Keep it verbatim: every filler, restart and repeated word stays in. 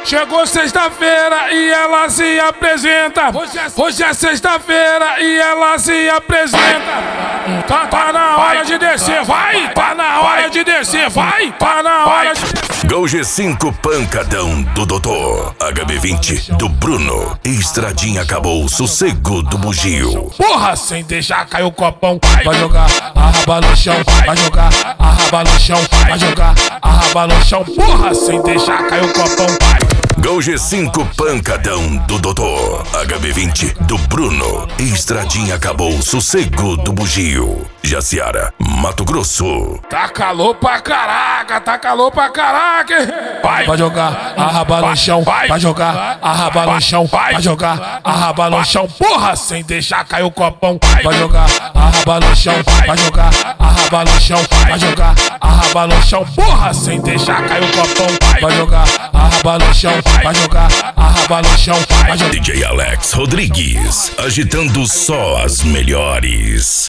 Chegou sexta-feira e ela se apresenta. Hoje é, hoje é sexta-feira e ela se apresenta. Tá, tá na hora de descer, vai! Tá na hora de descer, vai! Tá na hora de... Gol G cinco pancadão do Dodô, H B vinte do Bruno, Estradinha acabou, sossego do bugio. Porra, sem deixar cair o copão. Vai jogar a raba no chão, vai jogar a raba no chão, vai jogar a raba no chão. Porra, sem deixar cair o copão. Gol G cinco pancadão do Dodô, H B vinte do Bruno, Estradinha acabou, sossego do bugio. Jaciara, Mato Grosso. Tá calor pra caraca, tá calor pra caraca. Vai, vai jogar a raba no chão, vai jogar a raba no chão, vai jogar a raba no chão. Porra, sem deixar cair o copão. Vai jogar a raba no chão, vai jogar a raba no chão, vai jogar a raba no chão. Porra, sem deixar cair o copão. Vai jogar a raba no chão, vai jogar a raba no chão, vai jogar. D J Alex Rodrigues, agitando só as melhores.